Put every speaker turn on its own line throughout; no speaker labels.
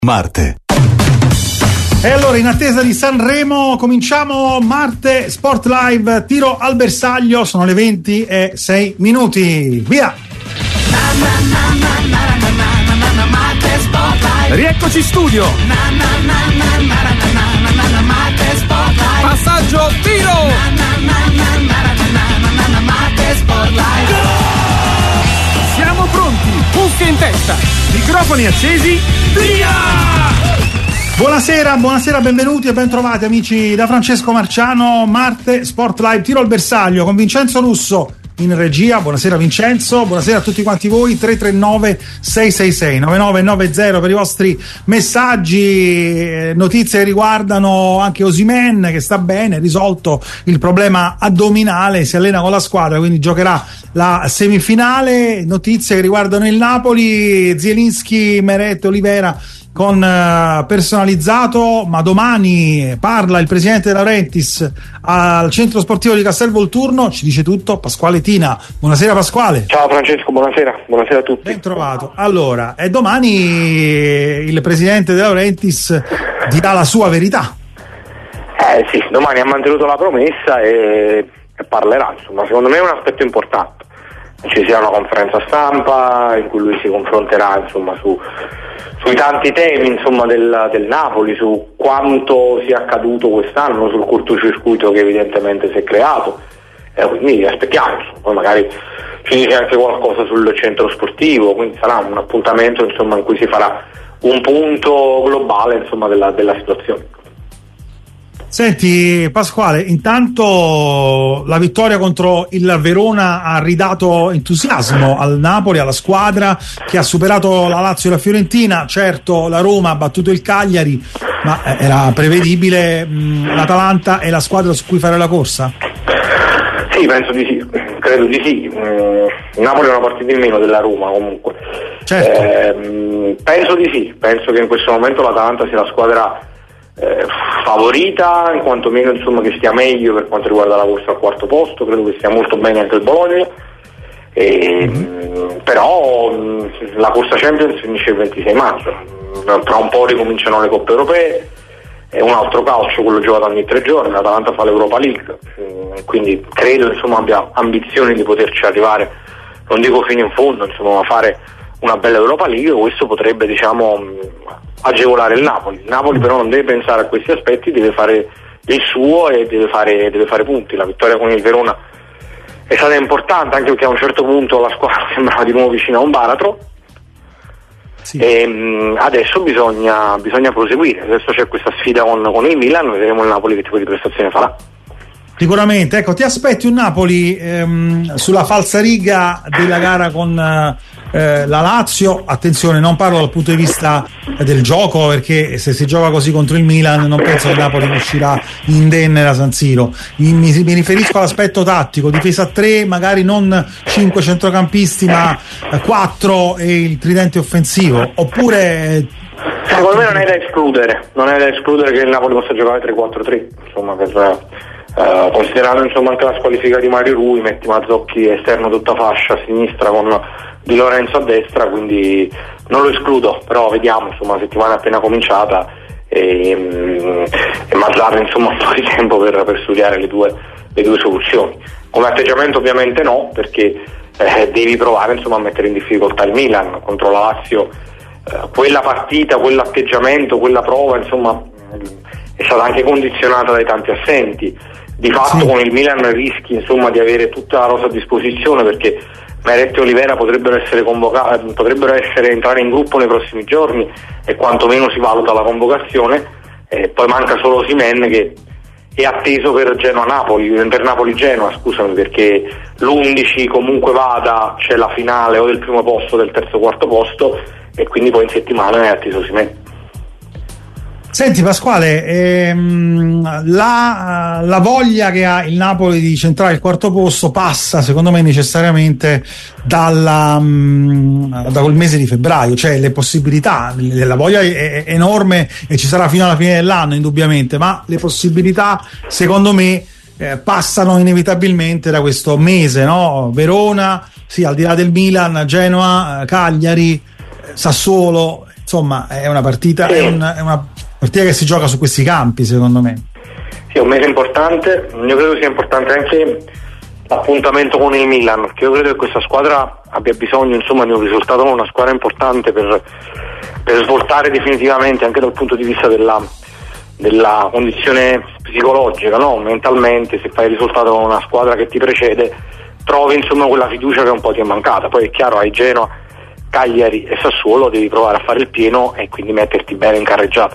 Marte.
E allora, in attesa di Sanremo, cominciamo Marte Sport Live, tiro al bersaglio, sono le 20:06. Via!
Rieccoci in studio. Passaggio, tiro. Siamo pronti, cuffie in testa, microfoni accesi, via!
Buonasera, benvenuti e ben trovati amici da Francesco Marciano. Marte Sport Live, tiro al bersaglio con Vincenzo Russo in regia. Buonasera Vincenzo, buonasera a tutti quanti voi. 339 666 9990 per i vostri messaggi, notizie che riguardano anche Osimhen, che sta bene, risolto il problema addominale, si allena con la squadra, quindi giocherà la semifinale. Notizie che riguardano il Napoli, Zielinski, Meret, Olivera con personalizzato, ma domani parla il presidente De Laurentiis al centro sportivo di Castel Volturno, ci dice tutto Pasquale Tina. Buonasera Pasquale.
Ciao Francesco, buonasera a tutti.
Ben trovato. Allora, e domani il presidente De Laurentiis dirà la sua verità.
Sì, domani ha mantenuto la promessa e parlerà, insomma, secondo me è un aspetto importante. Ci sia una conferenza stampa in cui lui si confronterà, insomma, sui tanti temi, insomma, del Napoli, su quanto sia accaduto quest'anno, sul cortocircuito che evidentemente si è creato, quindi aspettiamo, poi magari ci dice anche qualcosa sul centro sportivo, quindi sarà un appuntamento, insomma, in cui si farà un punto globale, insomma, della situazione.
Senti Pasquale, intanto la vittoria contro il Verona ha ridato entusiasmo al Napoli, alla squadra che ha superato la Lazio e la Fiorentina. Certo, la Roma ha battuto il Cagliari, ma era prevedibile l'Atalanta è la squadra su cui fare la corsa?
Sì, penso di sì, credo di sì. Il Napoli è una partita in meno della Roma comunque.
Certo.
Penso di sì, penso che in questo momento l'Atalanta sia la squadra favorita, in quanto meno, insomma, che stia meglio per quanto riguarda la corsa al quarto posto. Credo che stia molto bene anche il Bologna, però la corsa Champions finisce il 26 maggio, tra un po' ricominciano le coppe europee, è un altro calcio quello giocato ogni 3 giorni. L'Atalanta fa l'Europa League, quindi credo, insomma, abbia ambizioni di poterci arrivare, non dico fino in fondo, insomma, ma fare una bella Europa League. Questo potrebbe, diciamo, agevolare il Napoli. Il Napoli però non deve pensare a questi aspetti, deve fare il suo e deve fare punti. La vittoria con il Verona è stata importante, anche perché a un certo punto la squadra sembrava di nuovo vicina a un baratro. Sì. E adesso bisogna proseguire. Adesso c'è questa sfida con il Milan, vedremo il Napoli che tipo di prestazione farà.
Sicuramente, ecco, ti aspetti un Napoli sulla falsariga della gara con la Lazio? Attenzione, non parlo dal punto di vista del gioco, perché se si gioca così contro il Milan non penso che Napoli uscirà indenne da San Siro. Mi riferisco all'aspetto tattico, difesa a 3, magari non 5 centrocampisti ma 4 e il tridente offensivo, oppure...
Secondo me non è da escludere che il Napoli possa giocare 3-4-3, insomma, considerando, insomma, anche la squalifica di Mario Rui, metti Mazzocchi esterno tutta fascia a sinistra con Di Lorenzo a destra, quindi non lo escludo, però vediamo, insomma, la settimana è appena cominciata e Mazzarri, insomma, un po' di tempo per studiare le due soluzioni. Come atteggiamento ovviamente no, perché devi provare, insomma, a mettere in difficoltà il Milan contro la Lazio. Quella partita, quell'atteggiamento, quella prova, insomma, è stata anche condizionata dai tanti assenti. Di fatto sì. Con il Milan rischi, insomma, di avere tutta la rosa a disposizione, perché Meret e Olivera potrebbero essere convocati, entrare in gruppo nei prossimi giorni e quantomeno si valuta la convocazione. Poi manca solo Osimhen, che è atteso per Napoli-Genoa, scusami, perché l'11 comunque vada, c'è la finale o del primo posto o del terzo o quarto posto, e quindi poi in settimana è atteso Osimhen.
Senti Pasquale, la voglia che ha il Napoli di centrare il quarto posto passa, secondo me, necessariamente da quel mese di febbraio, cioè le possibilità, la voglia è enorme e ci sarà fino alla fine dell'anno indubbiamente, ma le possibilità, secondo me, passano inevitabilmente da questo mese, no? Verona, sì, al di là del Milan, Genoa, Cagliari, Sassuolo, insomma è una partita,
sì.
è una partita che si gioca su questi campi, secondo me.
Sì, è un mese importante. Io credo sia importante anche l'appuntamento con il Milan, perché io credo che questa squadra abbia bisogno, insomma, di un risultato con una squadra importante per svoltare definitivamente anche dal punto di vista della condizione psicologica, no? Mentalmente, se fai il risultato con una squadra che ti precede, trovi insomma quella fiducia che un po' ti è mancata. Poi è chiaro, hai Genoa, Cagliari e Sassuolo, devi provare a fare il pieno e quindi metterti bene in carreggiata.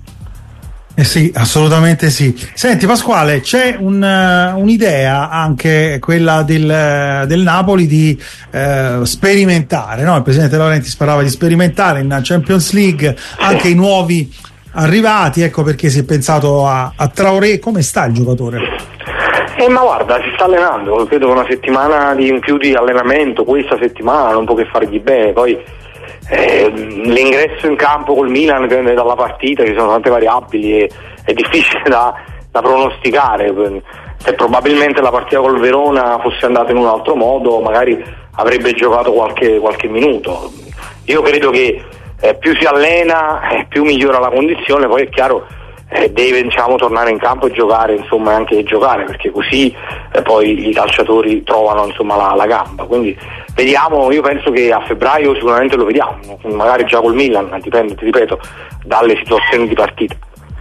Sì, assolutamente sì. Senti Pasquale, c'è un'idea anche quella del Napoli di sperimentare, no? Il presidente Laurentiis parlava di sperimentare in Champions League anche i nuovi arrivati, ecco perché si è pensato a Traoré. Come sta il giocatore?
Ma guarda, si sta allenando, credo una settimana in più di allenamento questa settimana, non può che fargli bene. Poi l'ingresso in campo col Milan dipende dalla partita, ci sono tante variabili e è difficile da pronosticare. Se probabilmente la partita col Verona fosse andata in un altro modo, magari avrebbe giocato qualche minuto. Io credo che più si allena più migliora la condizione. Poi è chiaro, deve, diciamo, tornare in campo e giocare, insomma, anche giocare, perché così poi i calciatori trovano, insomma, la gamba. Quindi vediamo, io penso che a febbraio sicuramente lo vediamo, magari già col Milan, dipende, ti ripeto, dalle situazioni di partita.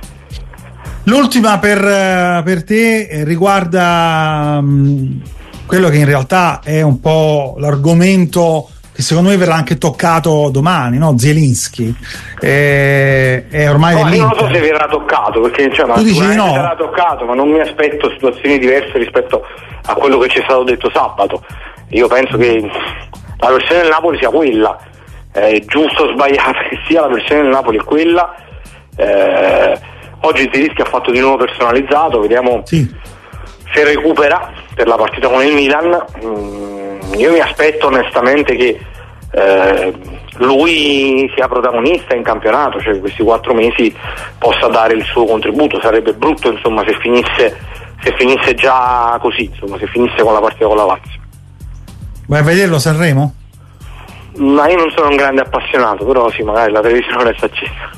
L'ultima per te riguarda quello che in realtà è un po' l'argomento che secondo me verrà anche toccato domani, no? Zielinski è ormai
no, io non
dell'Inter.
so se verrà toccato, perché
Tu dici di no?
verrà toccato, ma non mi aspetto situazioni diverse rispetto a quello che ci è stato detto sabato. Io penso che la versione del Napoli sia quella, giusto o sbagliata che sia, la versione del Napoli è quella. Oggi Zielinski ha fatto di nuovo personalizzato, vediamo se recupera per la partita con il Milan. Io mi aspetto onestamente che lui sia protagonista in campionato, cioè questi 4 mesi possa dare il suo contributo. Sarebbe brutto, insomma, se finisse già così, insomma, se finisse con la partita con la Lazio.
Vai a vederlo Sanremo?
Ma io non sono un grande appassionato, però sì, magari la televisione resta accesa.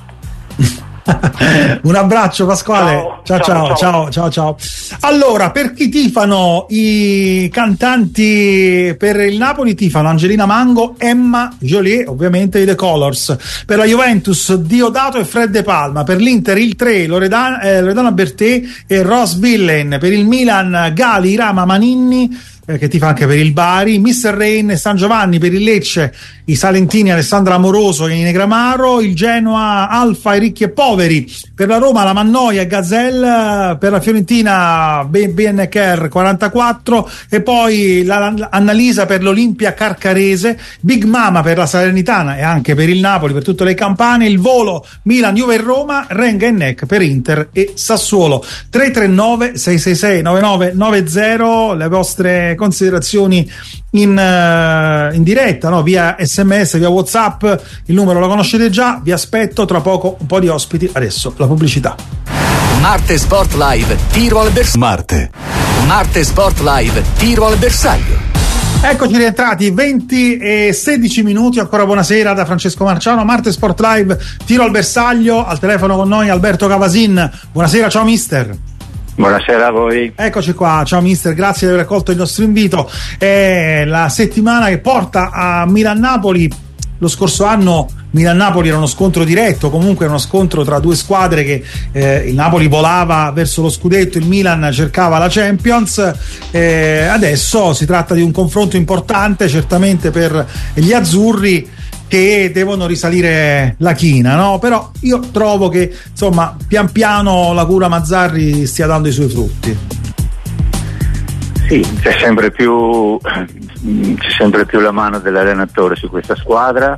Un abbraccio Pasquale, ciao. Allora, per chi tifano i cantanti per il Napoli, tifano Angelina Mango, Emma Joliet, ovviamente i The Colors. Per la Juventus Diodato e Fred De Palma. Per l'Inter il 3 Loredana Bertè e Ross Villain. Per il Milan Gali Rama Maninni, che tifa anche per il Bari, Mr. Rain e San Giovanni. Per il Lecce i salentini Alessandra Amoroso e Negramaro, il Genoa Alfa e Ricchi e Poveri. Per la Roma la Mannoia e Gazelle, per la Fiorentina BNKR 44 e poi Annalisa per l'Olimpia Carcarese, Big Mama per la Salernitana e anche per il Napoli, per tutte le campane, il Volo Milan, Juve e Roma, Renga e Nec per Inter e Sassuolo. 339 666 9990 le vostre considerazioni in diretta, no? Via SMS, via WhatsApp, il numero lo conoscete già. Vi aspetto tra poco un po' di ospiti. Adesso la pubblicità.
Marte Sport Live tiro al bersaglio. Marte Sport Live tiro al bersaglio.
Eccoci rientrati, 20 e 16 minuti, ancora buonasera da Francesco Marciano. Marte Sport Live tiro al bersaglio, al telefono con noi Alberto Cavasin. Buonasera, ciao mister.
Buonasera a voi.
Eccoci qua, ciao mister, grazie di aver accolto il nostro invito. È la settimana che porta a Milan-Napoli. Lo scorso anno Milan-Napoli era uno scontro diretto, comunque era uno scontro tra due squadre che il Napoli volava verso lo scudetto, il Milan cercava la Champions. Adesso si tratta di un confronto importante certamente per gli azzurri, che devono risalire la china, no? Però io trovo che insomma pian piano la cura Mazzarri stia dando i suoi frutti.
Sì, c'è sempre più la mano dell'allenatore su questa squadra.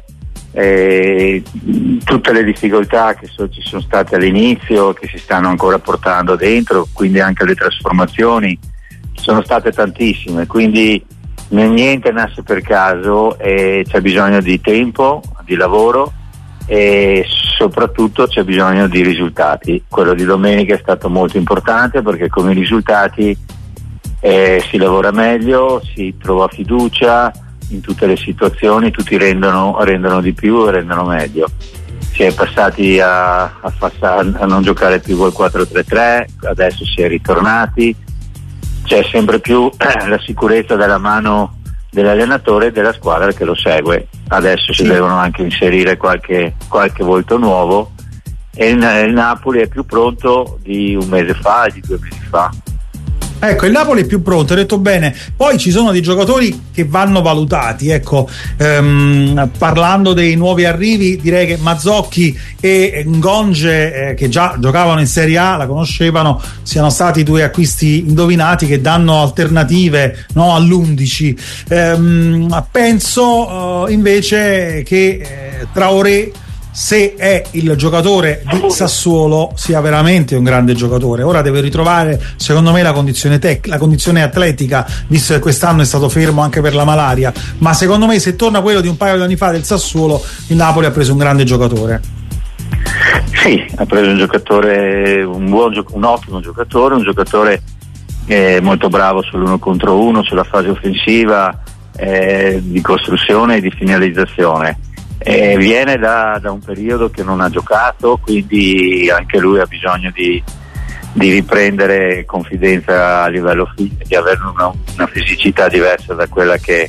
Tutte le difficoltà che ci sono state all'inizio, che si stanno ancora portando dentro, quindi anche le trasformazioni sono state tantissime, quindi niente nasce per caso e c'è bisogno di tempo, di lavoro e soprattutto c'è bisogno di risultati. Quello di domenica è stato molto importante perché con i risultati si lavora meglio, si trova fiducia in tutte le situazioni, tutti rendono di più e rendono meglio. si è passati a non giocare più col 4-3-3, adesso si è ritornati, c'è sempre più la sicurezza della mano dell'allenatore e della squadra che lo segue. Adesso si devono anche inserire qualche volto nuovo, e il Napoli è più pronto di un mese fa, di 2 mesi fa.
Ecco, il Napoli è più pronto, hai detto bene. Poi ci sono dei giocatori che vanno valutati, ecco, parlando dei nuovi arrivi, direi che Mazzocchi e Ngonge, che già giocavano in Serie A, la conoscevano, siano stati 2 acquisti indovinati che danno alternative, no, all'11. Penso invece che Traoré, se è il giocatore di Sassuolo, sia veramente un grande giocatore. Ora deve ritrovare, secondo me, la condizione atletica, visto che quest'anno è stato fermo anche per la malaria, ma secondo me se torna quello di un paio di anni fa del Sassuolo, il Napoli ha preso un grande giocatore.
Sì, ha preso un giocatore, un ottimo giocatore, un giocatore molto bravo sull'1 contro 1, sulla fase offensiva, di costruzione e di finalizzazione. Viene da un periodo che non ha giocato, quindi anche lui ha bisogno di riprendere confidenza a livello di avere una fisicità diversa da quella che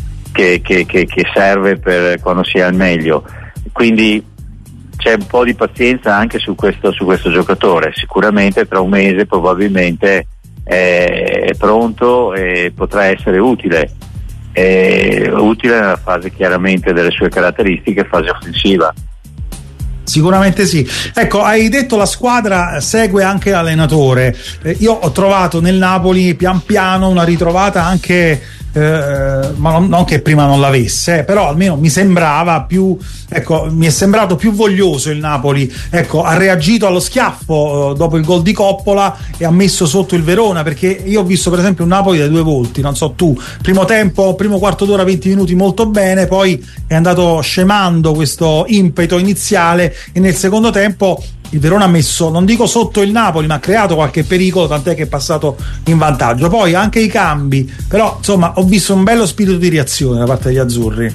serve per quando si è al meglio. Quindi c'è un po' di pazienza anche su questo giocatore. Sicuramente tra un mese probabilmente è pronto e potrà essere utile nella fase, chiaramente, delle sue caratteristiche, fase offensiva.
Sicuramente sì. Ecco, hai detto la squadra segue anche l'allenatore. Io ho trovato nel Napoli pian piano una ritrovata anche, ma non che prima non l'avesse, però almeno mi sembrava più, ecco, mi è sembrato più voglioso il Napoli. Ecco, ha reagito allo schiaffo dopo il gol di Coppola e ha messo sotto il Verona, perché io ho visto per esempio un Napoli dai 2 volti, non so tu, primo quarto d'ora, 20 minuti molto bene, poi è andato scemando questo impeto iniziale e nel secondo tempo il Verona ha messo, non dico sotto il Napoli, ma ha creato qualche pericolo, tant'è che è passato in vantaggio. Poi anche i cambi, però insomma ho visto un bello spirito di reazione da parte degli azzurri.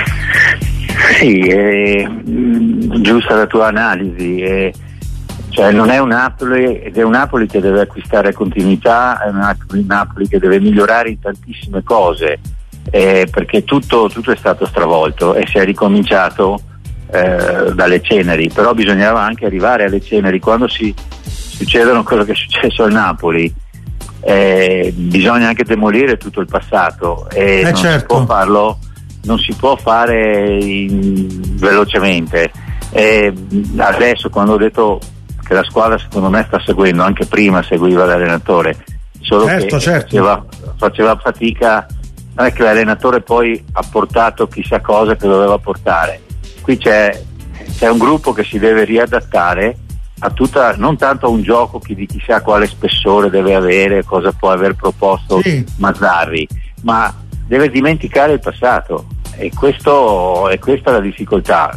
Sì, giusta la tua analisi, cioè non è un Napoli, ed è un Napoli che deve acquistare continuità, è un Napoli che deve migliorare in tantissime cose, perché tutto è stato stravolto e si è ricominciato dalle ceneri, però bisognava anche arrivare alle ceneri. Quando succedono quello che è successo al Napoli, bisogna anche demolire tutto il passato e non si può fare velocemente. Adesso, quando ho detto che la squadra secondo me sta seguendo, anche prima seguiva l'allenatore, solo che faceva fatica, non è che l'allenatore poi ha portato chissà cosa che doveva portare. Qui c'è un gruppo che si deve riadattare a tutta, non tanto a un gioco di chissà quale spessore deve avere, cosa può aver proposto Mazzarri, ma deve dimenticare il passato, e questa è la difficoltà.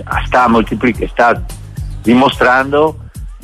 Sta dimostrando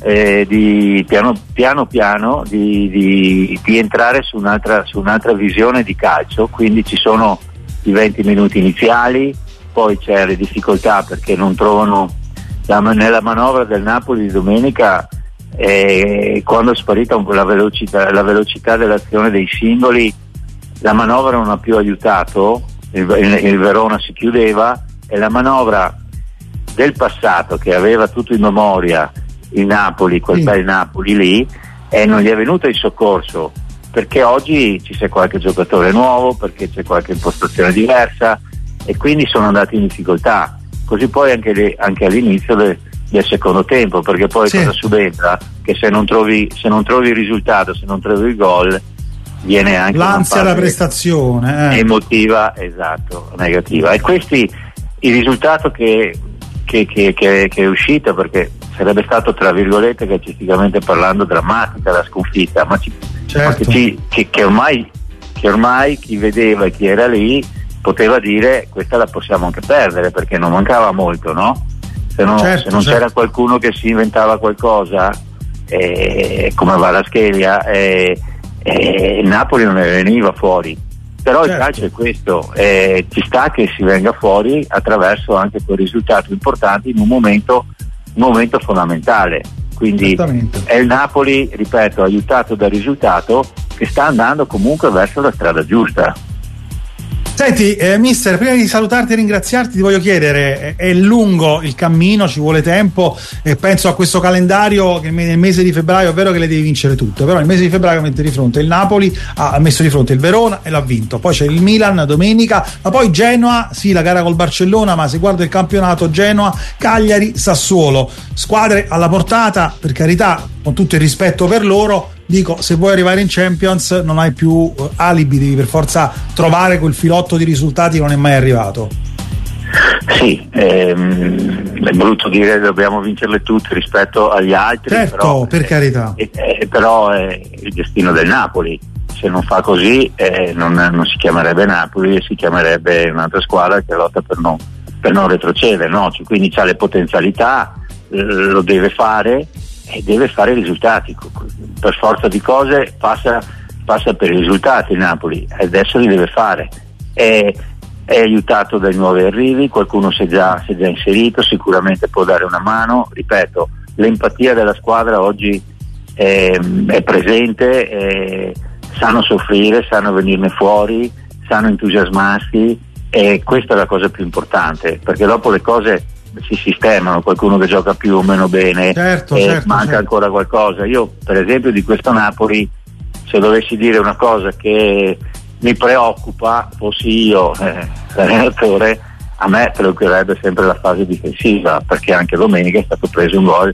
di piano piano di entrare su un'altra visione di calcio. Quindi ci sono i 20 minuti iniziali, poi c'è le difficoltà perché non trovano nella manovra del Napoli di domenica, quando è sparita la velocità dell'azione dei singoli, la manovra non ha più aiutato, il Verona si chiudeva, e la manovra del passato, che aveva tutto in memoria il Napoli, quel bel Napoli lì, non gli è venuto in soccorso, perché oggi ci c'è qualche giocatore nuovo, perché c'è qualche impostazione diversa, e quindi sono andati in difficoltà. Così poi anche all'inizio del secondo tempo, perché poi cosa subentra? Che se non trovi il risultato, se non trovi il gol, viene anche
l'ansia da prestazione
emotiva, esatto, negativa. E questi il risultato che è uscito, perché sarebbe stato, tra virgolette, calcisticamente parlando, drammatica la sconfitta, ma che ormai chi vedeva e chi era lì poteva dire: questa la possiamo anche perdere, perché non mancava molto, no? Se non c'era qualcuno che si inventava qualcosa, come Kvaratskhelia, Napoli non ne veniva fuori. Però il calcio è questo, ci sta che si venga fuori attraverso anche quei risultati importanti in un momento fondamentale. Quindi è il Napoli, ripeto, aiutato dal risultato, che sta andando comunque verso la strada giusta.
Senti, mister, prima di salutarti e ringraziarti ti voglio chiedere, è lungo il cammino, ci vuole tempo, e penso a questo calendario che nel mese di febbraio è vero che le devi vincere tutte, però nel mese di febbraio mette di fronte il Napoli, ha messo di fronte il Verona e l'ha vinto, poi c'è il Milan domenica, ma poi Genoa, sì, la gara col Barcellona, ma se guardo il campionato, Genoa, Cagliari, Sassuolo, squadre alla portata, per carità, con tutto il rispetto per loro. Dico, se vuoi arrivare in Champions non hai più alibi, devi per forza trovare quel filotto di risultati che non è mai arrivato.
Sì, è brutto dire che dobbiamo vincerle tutte rispetto agli altri,
certo,
però,
per carità.
Però è il destino del Napoli. Se non fa così non si chiamerebbe Napoli, si chiamerebbe un'altra squadra che lotta per non retrocedere, no? Quindi c'ha le potenzialità, lo deve fare e deve fare i risultati. Per forza di cose passa per i risultati il Napoli, e adesso li deve fare. È aiutato dai nuovi arrivi, qualcuno si è già inserito, sicuramente può dare una mano. Ripeto, l'empatia della squadra oggi è presente, sanno soffrire, sanno venirne fuori, sanno entusiasmarsi, e questa è la cosa più importante, perché dopo le cose si sistemano, qualcuno che gioca più o meno bene, manca ancora qualcosa. Io per esempio di questo Napoli, se dovessi dire una cosa che mi preoccupa, fossi io l'allenatore, a me preoccuperebbe sempre la fase difensiva, perché anche domenica è stato preso un gol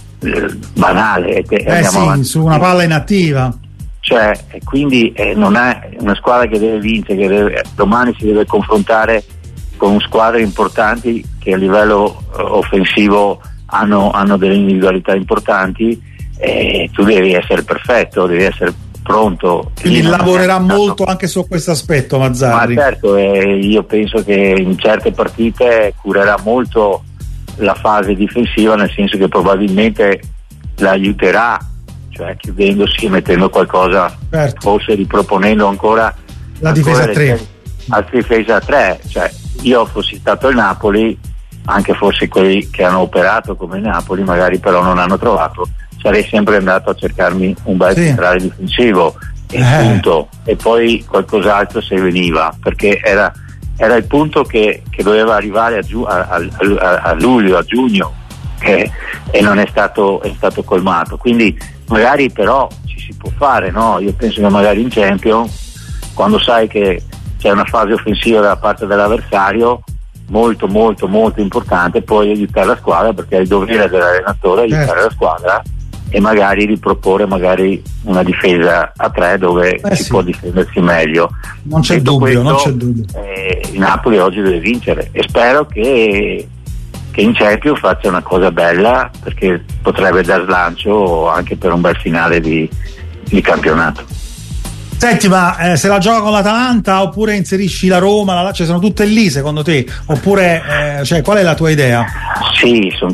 banale,
su una palla inattiva,
e quindi non è una squadra che deve vincere, domani si deve confrontare con squadre importanti che a livello offensivo hanno delle individualità importanti, e tu devi essere perfetto, devi essere pronto.
Quindi lavorerà molto anche su questo aspetto Mazzarri.
Ma certo, io penso che in certe partite curerà molto la fase difensiva, nel senso che probabilmente la aiuterà, cioè chiudendosi e mettendo qualcosa, forse riproponendo ancora
la difesa a 3.
La difesa a 3, cioè io fossi stato il Napoli, anche forse quelli che hanno operato come Napoli magari però non hanno trovato, sarei sempre andato a cercarmi un bel centrale difensivo e punto, e poi qualcos'altro se veniva, perché era il punto che doveva arrivare a luglio, a giugno, e non è stato colmato. Quindi magari però ci si può fare, no? Io penso che magari in Champions, quando sai che c'è una fase offensiva da parte dell'avversario molto molto molto importante, puoi aiutare la squadra, perché è il dovere dell'allenatore aiutare la squadra e magari riproporre magari una difesa a 3 dove si può difendersi meglio.
Non c'è dubbio.
Il Napoli oggi deve vincere, e spero che in Champions faccia una cosa bella, perché potrebbe dar slancio anche per un bel finale di campionato.
Senti, ma se la gioca con l'Atalanta oppure inserisci la Roma, sono tutte lì secondo te? Oppure qual è la tua idea?
Sì, sono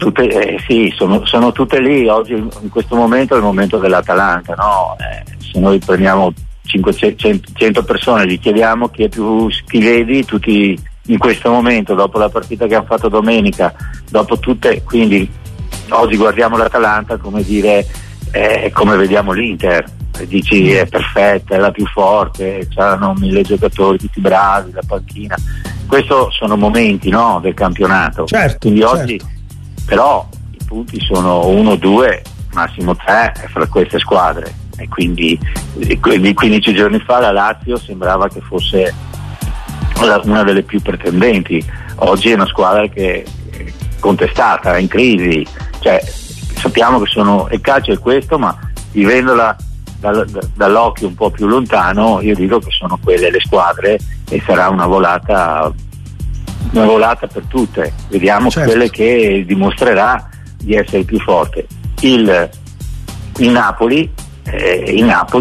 tutte lì. Oggi in questo momento è il momento dell'Atalanta, no? Se noi prendiamo 500 persone, gli chiediamo chi vedi, tutti in questo momento, dopo la partita che hanno fatto domenica, dopo tutte, quindi oggi guardiamo l'Atalanta come dire come vediamo l'Inter. Dici è perfetta, è la più forte, c'hanno 1000 giocatori tutti bravi, la panchina. Questi sono momenti, no, del campionato. Quindi oggi però i punti sono 1, 2, massimo 3 fra queste squadre, e quindi 15 giorni fa la Lazio sembrava che fosse una delle più pretendenti. Oggi è una squadra che è contestata, è in crisi, sappiamo che il calcio è questo, ma vivendola dall'occhio un po' più lontano, io dico che sono quelle le squadre, e sarà una volata per tutte. Vediamo quelle che dimostrerà di essere più forte. Il Napoli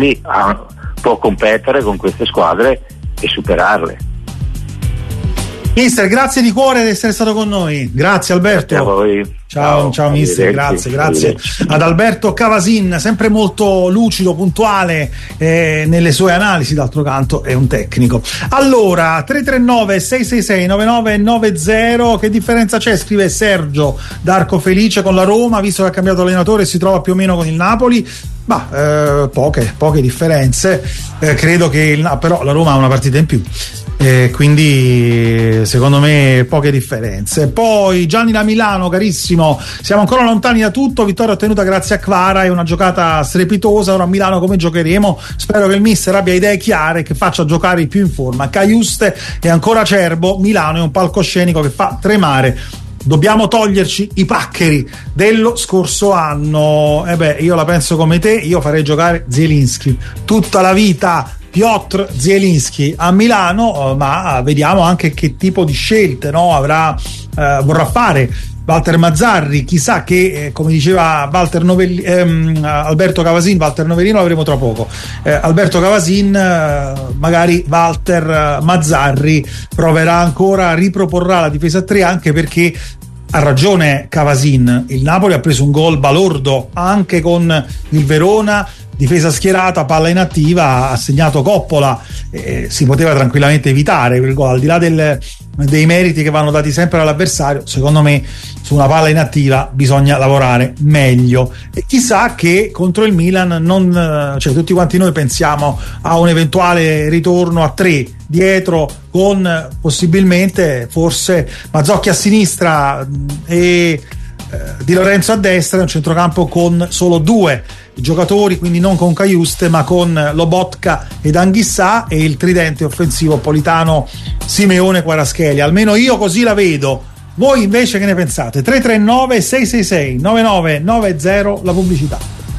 può competere con queste squadre e superarle.
Mister, grazie di cuore di essere stato con noi. Grazie Alberto.
Grazie a voi.
Ciao mister, grazie. Ad Alberto Cavasin, sempre molto lucido, puntuale nelle sue analisi, d'altro canto è un tecnico. Allora, 339 666 9990, che differenza c'è? Scrive Sergio D'Arco Felice con la Roma, visto che ha cambiato allenatore e si trova più o meno con il Napoli. Poche differenze. Credo che però la Roma ha una partita in più. Quindi secondo me poche differenze. Poi Gianni da Milano, carissimo, siamo ancora lontani da tutto, vittoria ottenuta grazie a Kvara, è una giocata strepitosa. Ora a Milano come giocheremo? Spero che il mister abbia idee chiare e che faccia giocare i più in forma. Caiuste è ancora acerbo, Milano è un palcoscenico che fa tremare. Dobbiamo toglierci i paccheri dello scorso anno. Io la penso come te, io farei giocare Zielinski tutta la vita, Piotr Zielinski a Milano, ma vediamo anche che tipo di scelte vorrà fare Walter Mazzarri. Chissà che, come diceva Alberto Cavasin, Walter Novelino l'avremo tra poco. Alberto Cavasin, magari Walter Mazzarri proverà ancora, riproporrà la difesa a 3, anche perché ha ragione Cavasin, il Napoli ha preso un gol balordo anche con il Verona, difesa schierata, palla inattiva, ha segnato Coppola, si poteva tranquillamente evitare quel gol, al di là dei meriti che vanno dati sempre all'avversario. Secondo me su una palla inattiva bisogna lavorare meglio, e chissà che contro il Milan tutti quanti noi pensiamo a un eventuale ritorno a 3 dietro, con possibilmente forse Mazzocchi a sinistra e Di Lorenzo a destra, un centrocampo con solo 2 giocatori, quindi non con Caiuste ma con Lobotka ed Anghissà, e il tridente offensivo Politano, Simeone, Kvaratskhelia. Almeno io così la vedo. Voi invece che ne pensate? 339 666 9990, la pubblicità.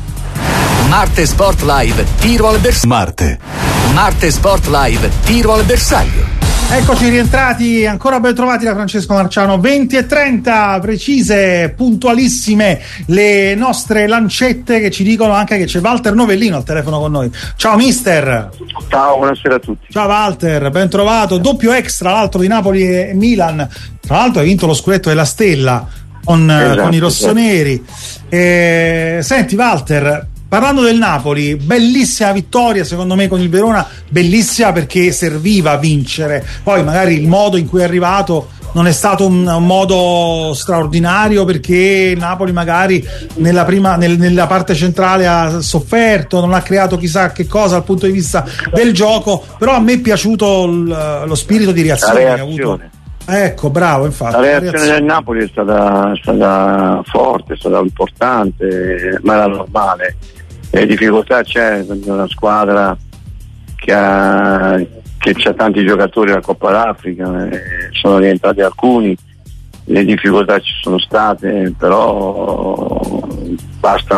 Marte Sport Live, tiro al bersaglio. Marte Sport Live, tiro al bersaglio.
Eccoci rientrati, ancora ben trovati da Francesco Marciano. 20:30 precise, puntualissime le nostre lancette, che ci dicono anche che c'è Walter Novellino al telefono con noi. Ciao mister.
Ciao, buonasera a tutti.
Ciao Walter, ben trovato. Doppio extra l'altro di Napoli e Milan. Tra l'altro hai vinto lo scudetto della Stella con i rossoneri. Senti Walter, parlando del Napoli, bellissima vittoria secondo me con il Verona, bellissima perché serviva a vincere. Poi magari il modo in cui è arrivato non è stato un modo straordinario, perché il Napoli magari nella parte centrale ha sofferto, non ha creato chissà che cosa dal punto di vista del gioco, però a me è piaciuto lo spirito di reazione che ha avuto. Ecco, bravo, infatti.
La reazione del Napoli è stata forte, è stata importante, ma era normale. Difficoltà c'è, una squadra che ha tanti giocatori alla Coppa d'Africa, sono rientrati alcuni, le difficoltà ci sono state, però basta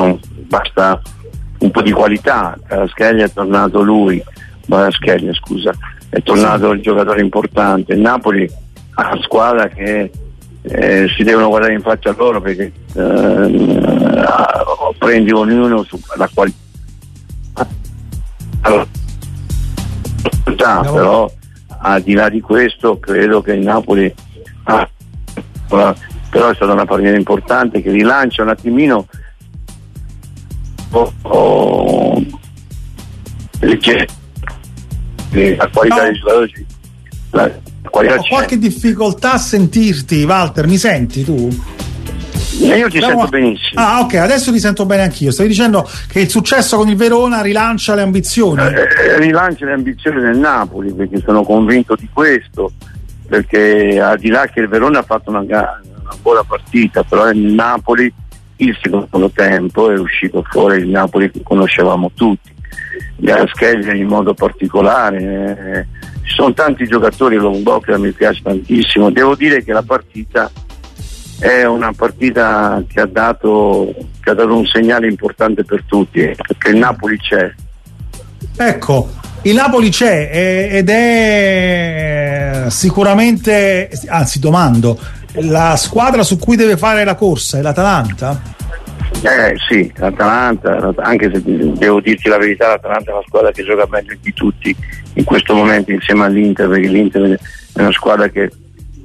un po' di qualità. Kvaratskhelia è tornato è tornato il giocatore importante. Il Napoli ha una squadra che si devono guardare in faccia a loro, perché prendi ognuno sulla qualità, però al di là di questo credo che il Napoli però è stata una partita importante che rilancia un attimino la qualità dei giocatori.
Ho qualche difficoltà a sentirti, Walter, mi senti tu?
Io ti sento benissimo.
Ah, ok, adesso ti sento bene anch'io. Stavi dicendo che il successo con il Verona rilancia le ambizioni.
Rilancia le ambizioni del Napoli, perché sono convinto di questo, perché al di là che il Verona ha fatto una buona partita, però il Napoli il secondo tempo è uscito fuori il Napoli che conoscevamo tutti. Kvaratskhelia in modo particolare, ci sono tanti giocatori, Lobotka mi piace tantissimo. Devo dire che la partita è una partita che ha dato un segnale importante per tutti, perché il Napoli c'è.
Ecco, il Napoli c'è ed è sicuramente, anzi domando, la squadra su cui deve fare la corsa è l'Atalanta?
Sì, l'Atalanta, anche se devo dirti la verità, l'Atalanta è una squadra che gioca meglio di tutti in questo momento insieme all'Inter, perché l'Inter è una squadra che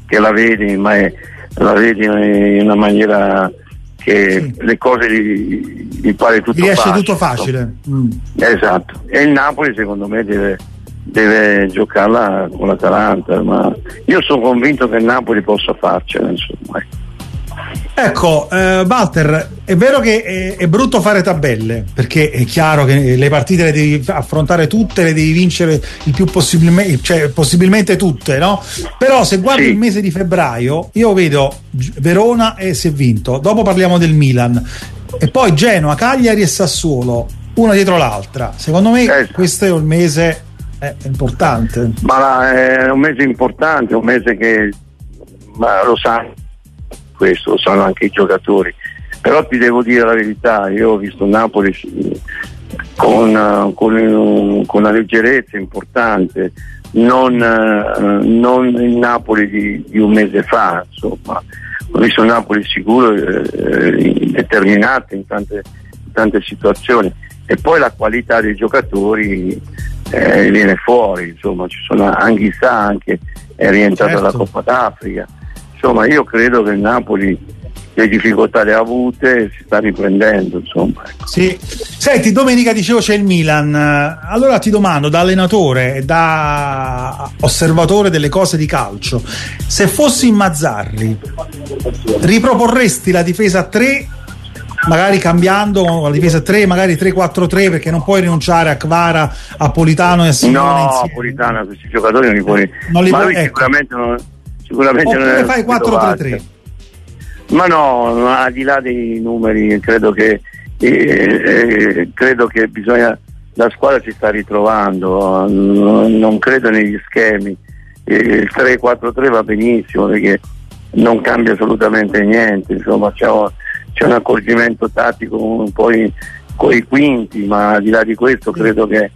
che la vedi, ma la vedi in una maniera che le cose gli pare tutto
riesce
facile,
tutto facile.
Esatto, e il Napoli secondo me deve giocarla con l'Atalanta, ma io sono convinto che il Napoli possa farcela, insomma.
Ecco, Walter, è vero che è brutto fare tabelle, perché è chiaro che le partite le devi affrontare tutte, le devi vincere il più possibilmente, cioè possibilmente tutte, no? Però se guardi il mese di febbraio, io vedo Verona e si è vinto, dopo parliamo del Milan, e poi Genoa, Cagliari e Sassuolo, una dietro l'altra. Secondo me questo è un mese importante.
Ma è un mese importante, un mese che lo sanno, questo lo sanno anche i giocatori, però ti devo dire la verità, io ho visto Napoli con una leggerezza importante, non il Napoli di un mese fa, insomma. Ho visto Napoli sicuro, determinato in tante situazioni, e poi la qualità dei giocatori viene fuori, insomma. Ci sono Anghissà, anche è rientrato dalla Coppa d'Africa. Insomma, io credo che il Napoli le difficoltà le ha avute, si sta riprendendo, insomma.
Sì. Senti, domenica dicevo c'è il Milan, allora ti domando, da allenatore e da osservatore delle cose di calcio, se fossi in Mazzarri riproporresti la difesa a 3, magari cambiando la difesa a 3, magari 3-4-3, perché non puoi rinunciare a Kvara, a Politano e a Simone insieme?
No, Politano, questi giocatori non li puoi, ma lui sicuramente non.
Oppure fai 4-3-3.
Ma no, al di là dei numeri, credo che bisogna, la squadra si sta ritrovando, non credo negli schemi. Il 3-4-3 va benissimo, perché non cambia assolutamente niente, insomma. C'è un accorgimento tattico un po' con i quinti, ma al di là di questo credo che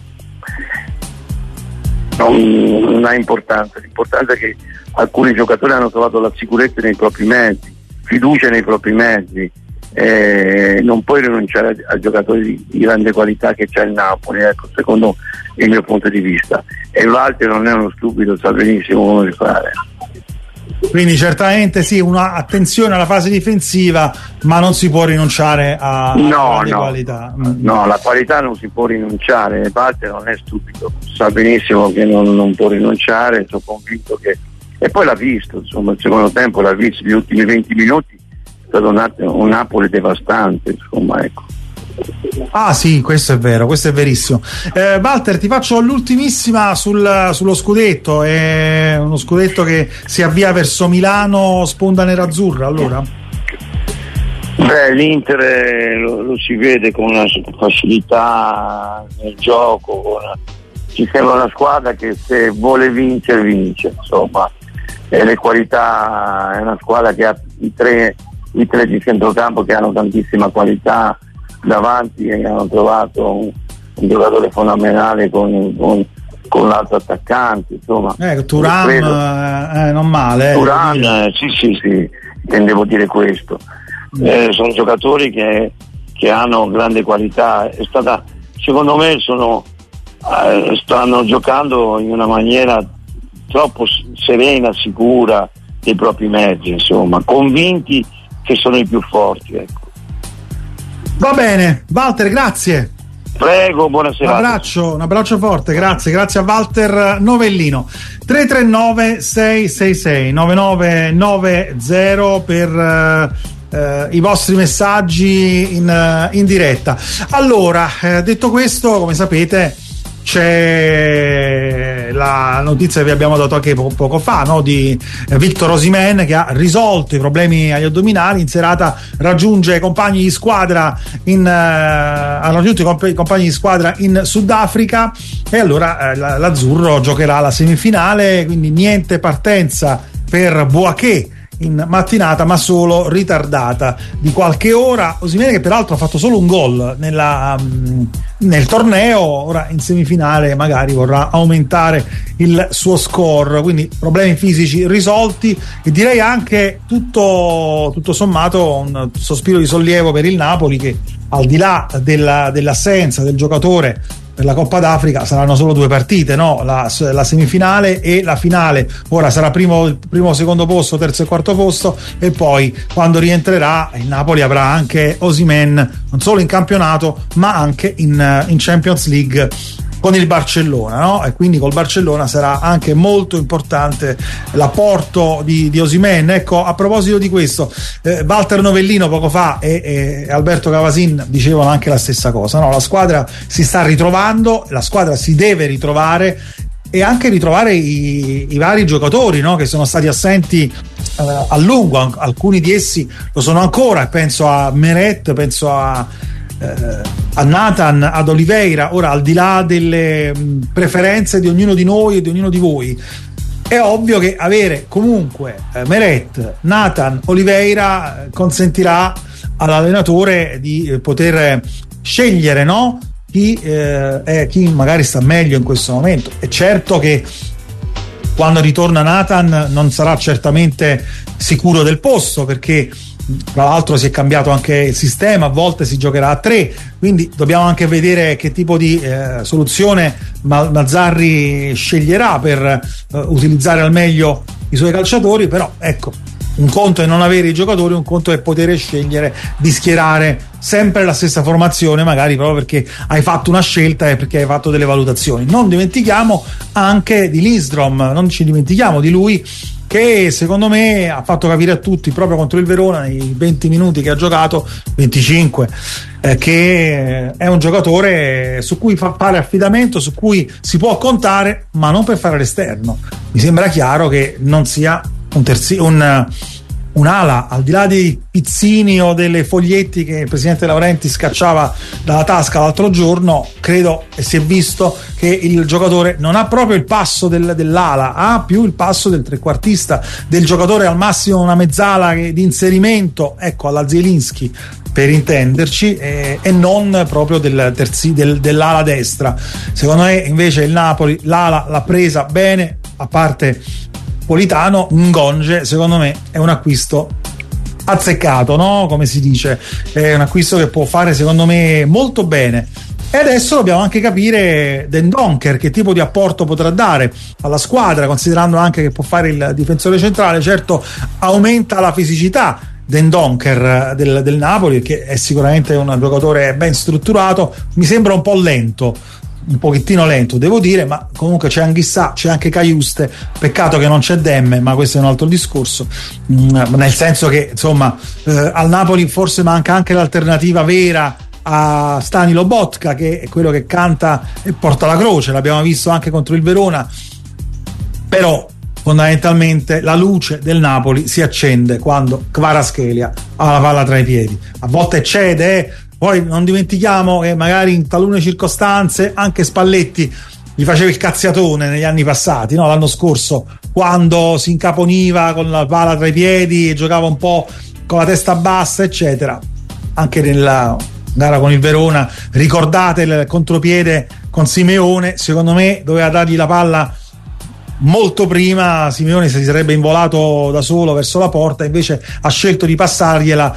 non ha importanza. L'importanza è che alcuni giocatori hanno trovato la sicurezza nei propri mezzi, fiducia nei propri mezzi, non puoi rinunciare a giocatori di grande qualità che c'è il Napoli, ecco, secondo il mio punto di vista, e l'altro non è uno stupido, sa benissimo come fare.
Quindi certamente sì, una attenzione alla fase difensiva, ma non si può rinunciare a qualità.
No, la qualità non si può rinunciare, il Walter non è stupido, sa benissimo che non può rinunciare, sono convinto che, e poi l'ha visto, insomma, il secondo tempo l'ha visto, gli ultimi 20 minuti è stato un Napoli devastante, insomma, ecco.
Ah sì, questo è vero, questo è verissimo. Walter, ti faccio l'ultimissima sullo scudetto, è uno scudetto che si avvia verso Milano, sponda nerazzurra, allora?
L'Inter lo si vede con una facilità nel gioco, ci sembra una squadra che se vuole vincere vince, insomma, e le qualità, è una squadra che ha i tre di centrocampo che hanno tantissima qualità davanti, e hanno trovato un giocatore fondamentale con l'altro attaccante, insomma.
Turan non male.
Turan, sì, intendevo dire questo. Sono giocatori che hanno grande qualità. È stata, secondo me, stanno giocando in una maniera troppo serena, sicura dei propri mezzi, insomma, convinti che sono i più forti, ecco.
Va bene, Walter, grazie.
Prego, buonasera.
Un abbraccio forte, grazie a Walter Novellino. 339 666 9990 per i vostri messaggi in diretta. Allora, detto questo, come sapete, c'è la notizia che vi abbiamo dato anche poco fa, no? Di Victor Osimhen, che ha risolto i problemi agli addominali. In serata raggiunge i compagni di squadra ha raggiunto i compagni di squadra in Sudafrica, e allora l'azzurro giocherà la semifinale, quindi niente partenza per Boaké in mattinata, ma solo ritardata di qualche ora. Osimhen, che peraltro ha fatto solo un gol nel torneo, ora in semifinale magari vorrà aumentare il suo score, quindi problemi fisici risolti, e direi anche tutto sommato un sospiro di sollievo per il Napoli, che al di là dell'assenza del giocatore per la Coppa d'Africa saranno solo 2 partite, no? La semifinale e la finale. Ora sarà primo, secondo posto, terzo e quarto posto, e poi quando rientrerà il Napoli avrà anche Osimhen non solo in campionato ma anche in Champions League con il Barcellona, no? E quindi col Barcellona sarà anche molto importante l'apporto di Osimhen. Ecco, a proposito di questo, Walter Novellino poco fa e Alberto Cavasin dicevano anche la stessa cosa, no? La squadra si sta ritrovando, la squadra si deve ritrovare e anche ritrovare i vari giocatori, no? Che sono stati assenti a lungo, alcuni di essi lo sono ancora, penso a Meret, penso a Nathan, ad Oliveira. Ora, al di là delle preferenze di ognuno di noi e di ognuno di voi, è ovvio che avere comunque Meret, Nathan, Oliveira consentirà all'allenatore di poter scegliere, no? Chi magari sta meglio in questo momento. È certo che quando ritorna Nathan non sarà certamente sicuro del posto, perché tra l'altro si è cambiato anche il sistema, a volte si giocherà a 3, quindi dobbiamo anche vedere che tipo di soluzione Mazzarri sceglierà per utilizzare al meglio i suoi calciatori. Però ecco, un conto è non avere i giocatori, un conto è poter scegliere di schierare sempre la stessa formazione, magari proprio perché hai fatto una scelta e perché hai fatto delle valutazioni. Non dimentichiamo anche di Lindstrom, non ci dimentichiamo di lui, che secondo me ha fatto capire a tutti proprio contro il Verona nei 20 minuti che ha giocato, 25, che è un giocatore su cui fare affidamento, su cui si può contare, ma non per fare l'esterno. Mi sembra chiaro che non sia un'ala, al di là dei pizzini o delle foglietti che il presidente Laurenti scacciava dalla tasca l'altro giorno. Credo, e si è visto, che il giocatore non ha proprio il passo dell'ala, ha più il passo del trequartista, del giocatore al massimo una mezzala di inserimento, ecco, alla Zielinski per intenderci, e non proprio dell'ala destra. Secondo me invece il Napoli l'ala l'ha presa bene, a parte Politano. Ngonge secondo me è un acquisto azzeccato, no? Come si dice, è un acquisto che può fare secondo me molto bene. E adesso dobbiamo anche capire Dendoncker che tipo di apporto potrà dare alla squadra, considerando anche che può fare il difensore centrale. Certo, aumenta la fisicità Dendoncker del Napoli, che è sicuramente un giocatore ben strutturato. Mi sembra un po' lento, un pochettino lento devo dire, ma comunque c'è Anghissà, c'è anche Caiuste, peccato che non c'è Demme, ma questo è un altro discorso, nel senso che insomma al Napoli forse manca anche l'alternativa vera a Stani Lobotka, che è quello che canta e porta la croce, l'abbiamo visto anche contro il Verona. Però fondamentalmente la luce del Napoli si accende quando Kvaratskhelia ha la palla tra i piedi, a volte cede, poi non dimentichiamo che magari in talune circostanze anche Spalletti gli faceva il cazziatone negli anni passati, no? L'anno scorso, quando si incaponiva con la palla tra i piedi e giocava un po' con la testa bassa, eccetera. Anche nella gara con il Verona, ricordate il contropiede con Simeone, secondo me doveva dargli la palla molto prima. Simeone si sarebbe involato da solo verso la porta, invece ha scelto di passargliela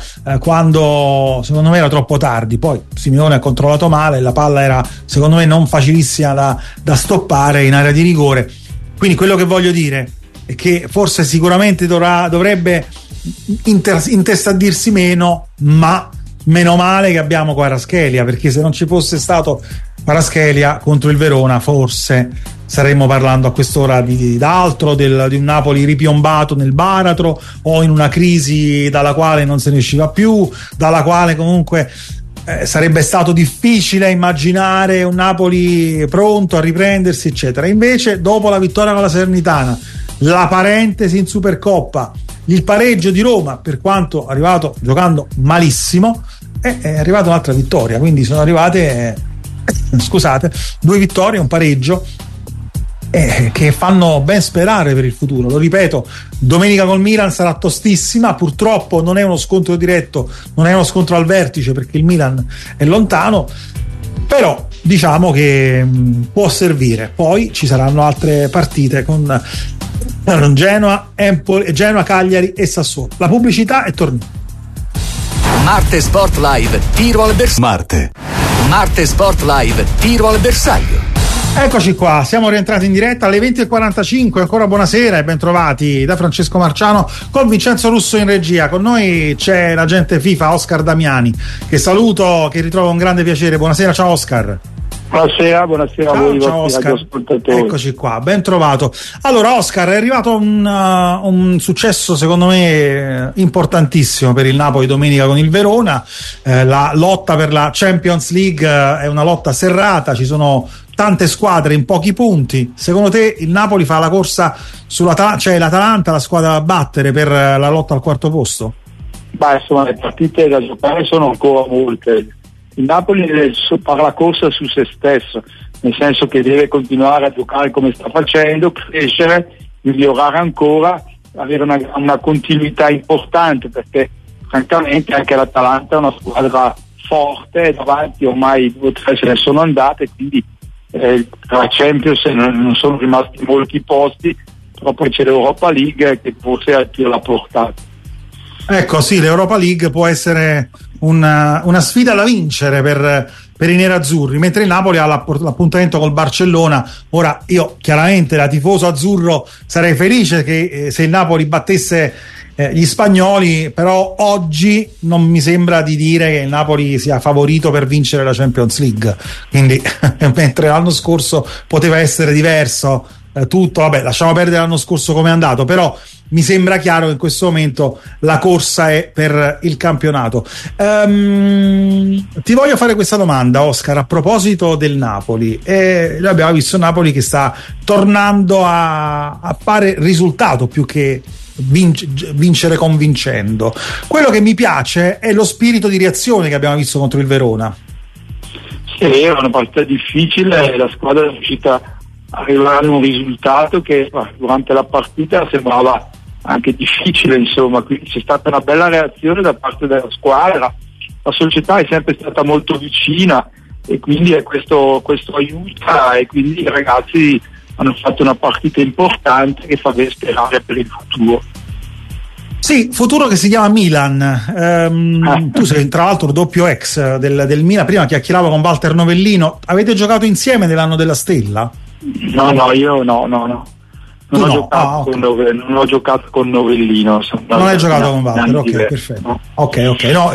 quando secondo me era troppo tardi. Poi Simeone ha controllato male, la palla era secondo me non facilissima da stoppare in area di rigore. Quindi quello che voglio dire è che forse sicuramente dovrebbe intestadirsi meno, ma meno male che abbiamo Kvaratskhelia, perché se non ci fosse stato Kvaratskhelia contro il Verona forse saremmo parlando a quest'ora d'altro, di un Napoli ripiombato nel baratro o in una crisi dalla quale non se ne usciva più, dalla quale comunque sarebbe stato difficile immaginare un Napoli pronto a riprendersi, eccetera. Invece dopo la vittoria con la Salernitana, la parentesi in Supercoppa, il pareggio di Roma, per quanto arrivato giocando malissimo, è arrivata un'altra vittoria, quindi sono arrivate 2 vittorie, un pareggio, che fanno ben sperare per il futuro. Lo ripeto, domenica col Milan sarà tostissima, purtroppo non è uno scontro diretto, non è uno scontro al vertice perché il Milan è lontano, però diciamo che può servire. Poi ci saranno altre partite con Genoa, Empoli, Genoa, Cagliari e Sassuolo. La pubblicità è tornata.
Marte Sport Live, tiro al bersaglio. Marte Sport Live, tiro al bersaglio.
Eccoci qua, siamo rientrati in diretta alle 20:45, ancora buonasera e bentrovati da Francesco Marciano con Vincenzo Russo in regia. Con noi c'è l'agente FIFA Oscar Damiani, che saluto, che ritrovo con grande piacere. Buonasera, ciao Oscar.
Buonasera a voi,
ciao Oscar. Eccoci qua, ben trovato. Allora Oscar, è arrivato un successo secondo me importantissimo per il Napoli domenica con il Verona. La lotta per la Champions League è una lotta serrata, ci sono tante squadre in pochi punti. Secondo te il Napoli fa la corsa cioè l'Atalanta la squadra da battere per la lotta al quarto posto?
Beh, insomma, le partite da giocare sono ancora molte. Il Napoli fa la corsa su se stesso, nel senso che deve continuare a giocare come sta facendo, crescere, migliorare ancora, avere una continuità importante, perché francamente anche l'Atalanta è una squadra forte, davanti ormai 2 o 3 se ne sono andate, quindi la Champions non sono rimasti molti posti, però poi c'è l'Europa League che forse ha più la portata.
Ecco, sì, l'Europa League può essere una sfida da vincere per i nerazzurri, mentre il Napoli ha l'appuntamento col Barcellona. Ora, io chiaramente da tifoso azzurro sarei felice che se il Napoli battesse gli spagnoli, però oggi non mi sembra di dire che il Napoli sia favorito per vincere la Champions League, quindi mentre l'anno scorso poteva essere diverso tutto, vabbè, lasciamo perdere l'anno scorso come è andato, però mi sembra chiaro che in questo momento la corsa è per il campionato. Ti voglio fare questa domanda, Oscar, a proposito del Napoli. Noi abbiamo visto Napoli che sta tornando a fare risultato più che vincere convincendo. Quello che mi piace è lo spirito di reazione che abbiamo visto contro il Verona.
Sì, era una partita difficile, la squadra è riuscita a arrivare a un risultato che durante la partita sembrava anche difficile, insomma, quindi c'è stata una bella reazione da parte della squadra, la società è sempre stata molto vicina e quindi questo aiuta, e quindi i ragazzi hanno fatto una partita importante che fa ben sperare per il futuro.
Sì, futuro che si chiama Milan. Tu sei tra l'altro doppio ex del Milan, prima chiacchieravo con Walter Novellino, avete giocato insieme nell'anno della Stella?
No, io no. Non ho giocato con Novellino.
Non hai giocato con Walter, ok, perfetto. No. Ok, no,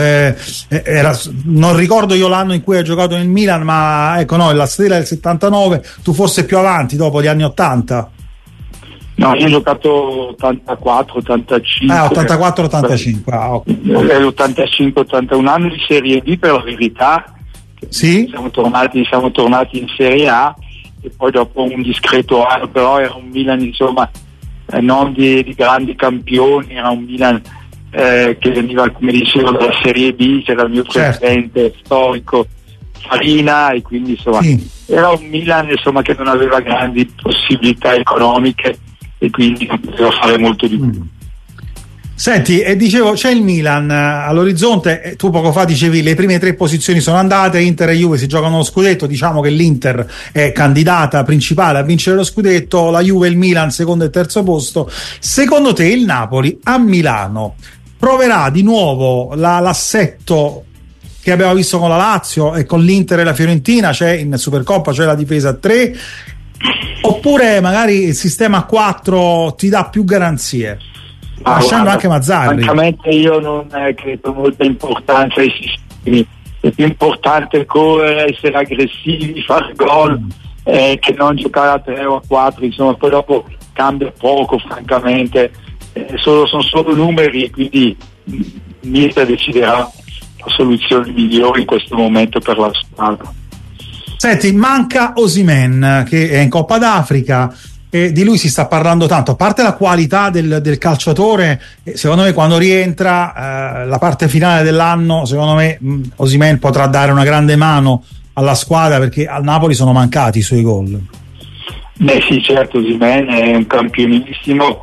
non ricordo io l'anno in cui hai giocato nel Milan, ma ecco, no, la Stella del 79, tu forse più avanti, dopo gli anni 80.
No, io ho giocato 84, 85.
84, 85. Okay.
85, 81 anni di Serie B, per la verità.
Sì?
Siamo tornati in Serie A. E poi dopo un discreto anno, però era un Milan insomma non di grandi campioni, era un Milan che veniva, come dicevo, dalla Serie B, c'era il mio presidente storico Farina, e quindi insomma era un Milan insomma che non aveva grandi possibilità economiche e quindi non poteva fare molto di più.
Senti, e dicevo, c'è il Milan all'orizzonte, tu poco fa dicevi le prime 3 posizioni sono andate, Inter e Juve si giocano lo scudetto, diciamo che l'Inter è candidata principale a vincere lo scudetto, la Juve e il Milan secondo e terzo posto. Secondo te il Napoli a Milano proverà di nuovo l'assetto che abbiamo visto con la Lazio e con l'Inter e la Fiorentina, c'è in Supercoppa, c'è la difesa a 3, oppure magari il sistema a 4 ti dà più garanzie? Lasciando anche Mazzarri.
Francamente io non credo molta importanza ai sistemi, è più importante correre, essere aggressivi, fare gol che non giocare a 3 o a 4, insomma poi dopo cambia poco francamente, sono solo numeri, quindi Mister deciderà la soluzione migliore in questo momento per la squadra.
Senti, manca Osimhen che è in Coppa d'Africa, e di lui si sta parlando tanto, a parte la qualità del calciatore, secondo me quando rientra la parte finale dell'anno, secondo me Osimhen potrà dare una grande mano alla squadra, perché al Napoli sono mancati i suoi gol.
Beh sì, certo, Osimhen è un campionissimo,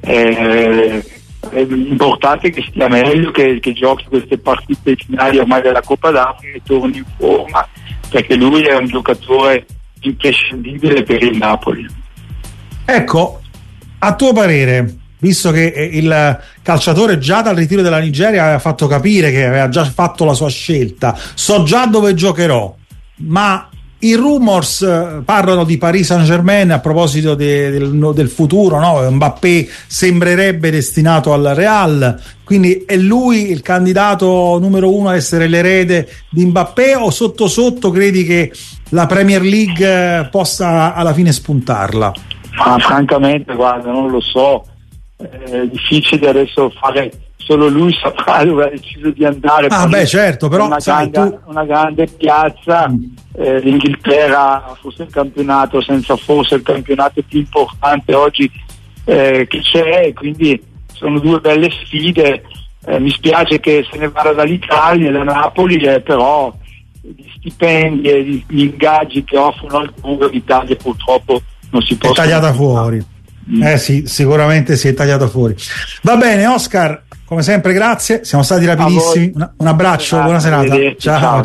è importante che stia meglio, che giochi queste partite finali ormai della Coppa d'Africa e torni in forma, perché lui è un giocatore imprescindibile per il Napoli.
Ecco, a tuo parere, visto che il calciatore già dal ritiro della Nigeria aveva fatto capire che aveva già fatto la sua scelta, so già dove giocherò, ma i rumors parlano di Paris Saint-Germain a proposito del futuro, no? Mbappé sembrerebbe destinato al Real, quindi è lui il candidato numero uno a essere l'erede di Mbappé, o sotto sotto credi che la Premier League possa alla fine spuntarla?
Ma francamente, guarda, non lo so, è difficile adesso fare, solo lui saprà dove ha deciso di andare.
Certo, però
una grande piazza, l'Inghilterra forse il campionato forse il campionato più importante oggi che c'è, quindi sono due belle sfide. Mi spiace che se ne vada dall'Italia, da Napoli, però gli stipendi e gli ingaggi che offrono al Club d'Italia purtroppo non si possono.
È tagliata fuori. Sì, sicuramente si è tagliato fuori. Va bene, Oscar, come sempre grazie, siamo stati rapidissimi. Un abbraccio, buona serata. Ciao.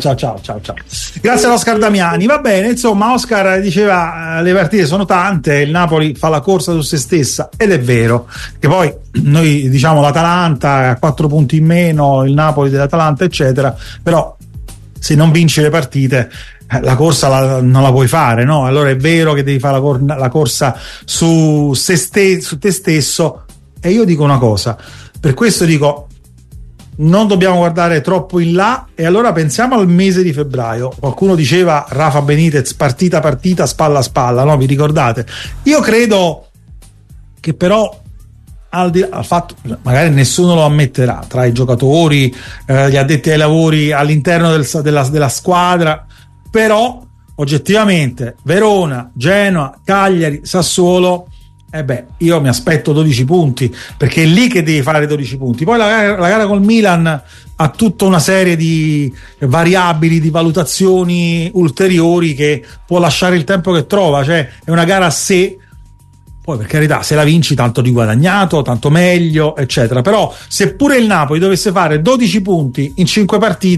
Grazie ad Oscar Damiani. Va bene, insomma, Oscar diceva le partite sono tante, il Napoli fa la corsa su se stessa, ed è vero che poi noi diciamo l'Atalanta ha 4 punti in meno, il Napoli dell'Atalanta eccetera, però se non vinci le partite la corsa non la puoi fare, no? Allora è vero che devi fare la corsa su te stesso, e io dico una cosa, per questo dico non dobbiamo guardare troppo in là, e allora pensiamo al mese di febbraio. Qualcuno diceva Rafa Benitez partita spalla a spalla, no? Vi ricordate? Io credo che però al fatto, magari nessuno lo ammetterà tra i giocatori, gli addetti ai lavori all'interno della squadra, però oggettivamente Verona, Genoa, Cagliari, Sassuolo, io mi aspetto 12 punti, perché è lì che devi fare 12 punti. Poi la gara col Milan ha tutta una serie di variabili, di valutazioni ulteriori che può lasciare il tempo che trova, cioè è una gara a sé. Poi per carità, se la vinci tanto di guadagnato, tanto meglio eccetera, però se pure il Napoli dovesse fare 12 punti in 5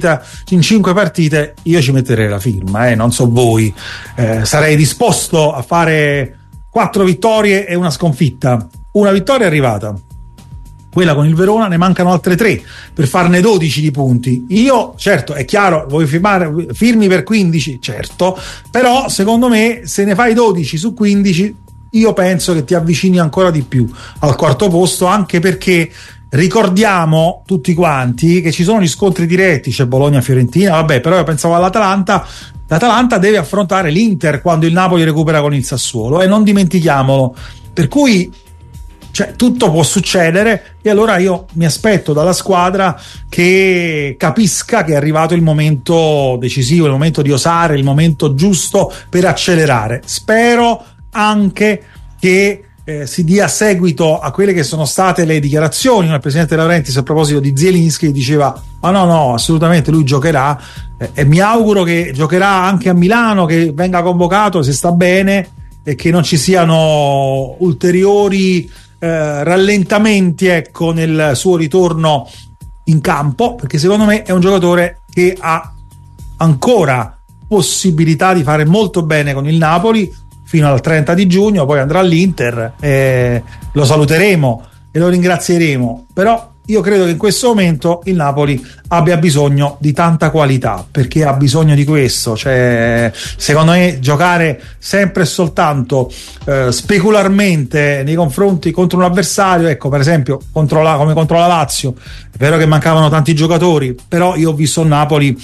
partite io ci metterei la firma, non so voi, sarei disposto a fare 4 vittorie e una sconfitta. Una vittoria è arrivata, quella con il Verona, ne mancano altre 3 per farne 12 di punti. Io, certo, è chiaro, vuoi firmi per 15, certo, però secondo me se ne fai 12 su 15 io penso che ti avvicini ancora di più al quarto posto, anche perché ricordiamo tutti quanti che ci sono gli scontri diretti, c'è Bologna-Fiorentina, però io pensavo all'Atalanta. L'Atalanta deve affrontare l'Inter quando il Napoli recupera con il Sassuolo, e non dimentichiamolo, per cui tutto può succedere, e allora io mi aspetto dalla squadra che capisca che è arrivato il momento decisivo, il momento di osare, il momento giusto per accelerare. Spero anche che si dia seguito a quelle che sono state le dichiarazioni del presidente De Laurentiis a proposito di Zielinski, che diceva no, assolutamente lui giocherà, e mi auguro che giocherà anche a Milano, che venga convocato se sta bene e che non ci siano ulteriori rallentamenti nel suo ritorno in campo, perché secondo me è un giocatore che ha ancora possibilità di fare molto bene con il Napoli fino al 30 di giugno, poi andrà all'Inter, lo saluteremo e lo ringrazieremo, però io credo che in questo momento il Napoli abbia bisogno di tanta qualità, perché ha bisogno di questo, secondo me giocare sempre e soltanto specularmente nei confronti contro un avversario, per esempio come contro la Lazio, è vero che mancavano tanti giocatori, però io ho visto il Napoli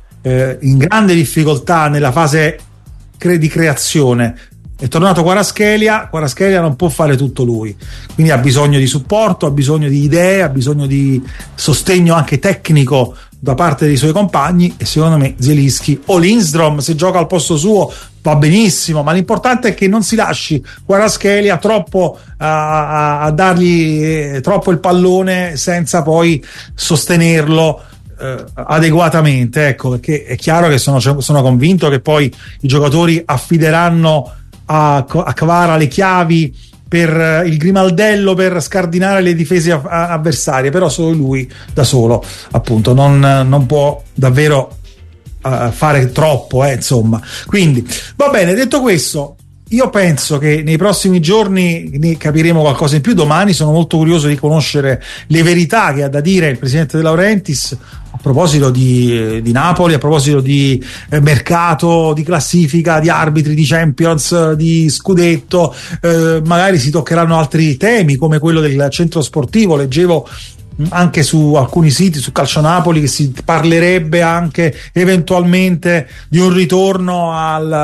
in grande difficoltà nella fase di creazione. È tornato Kvaratskhelia non può fare tutto lui, quindi ha bisogno di supporto, ha bisogno di idee, ha bisogno di sostegno anche tecnico da parte dei suoi compagni, e secondo me Zielinski o Lindstrom, se gioca al posto suo, va benissimo, ma l'importante è che non si lasci Kvaratskhelia troppo a dargli troppo il pallone senza poi sostenerlo adeguatamente, perché è chiaro che sono convinto che poi i giocatori affideranno a Kvara le chiavi per il grimaldello per scardinare le difese avversarie, però solo lui da solo appunto non può davvero fare troppo, insomma. Quindi va bene, detto questo, io penso che nei prossimi giorni ne capiremo qualcosa in più. Domani sono molto curioso di conoscere le verità che ha da dire il presidente De Laurentiis a proposito di Napoli, a proposito di mercato, di classifica, di arbitri, di Champions, di scudetto. Magari si toccheranno altri temi come quello del centro sportivo. Leggevo anche su alcuni siti, su Calcio Napoli, che si parlerebbe anche eventualmente di un ritorno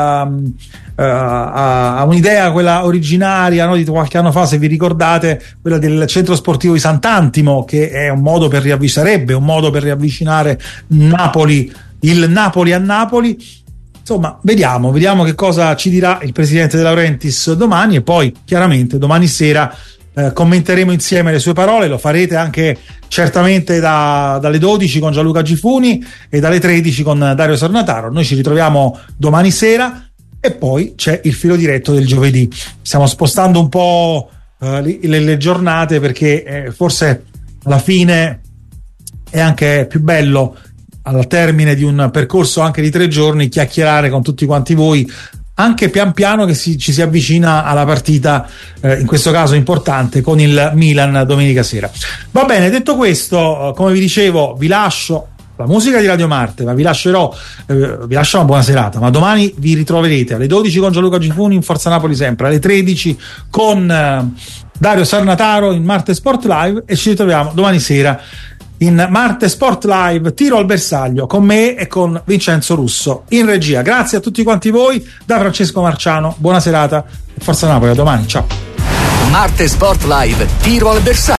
a un'idea, quella originaria, no, di qualche anno fa, se vi ricordate, quella del centro sportivo di Sant'Antimo, che è un modo per sarebbe un modo per riavvicinare Napoli, il Napoli a Napoli. Insomma, vediamo che cosa ci dirà il presidente De Laurentiis domani, e poi chiaramente domani sera commenteremo insieme le sue parole. Lo farete anche certamente dalle 12 con Gianluca Gifuni e dalle 13 con Dario Sarnataro. Noi ci ritroviamo domani sera e poi c'è il filo diretto del giovedì. Stiamo spostando un po' le giornate, perché forse alla fine è anche più bello, al termine di un percorso anche di 3 giorni, chiacchierare con tutti quanti voi, anche pian piano che ci si avvicina alla partita, in questo caso importante, con il Milan domenica sera. Va bene, detto questo, come vi dicevo, vi lascio la musica di Radio Marte, ma vi lascio una buona serata. Ma domani vi ritroverete alle 12 con Gianluca Gifuni in Forza Napoli sempre, alle 13 con Dario Sarnataro in Marte Sport Live, e ci ritroviamo domani sera in Marte Sport Live Tiro al Bersaglio con me e con Vincenzo Russo in regia. Grazie a tutti quanti voi da Francesco Marciano, buona serata e Forza Napoli, a domani, ciao.
Marte Sport Live Tiro al Bersaglio.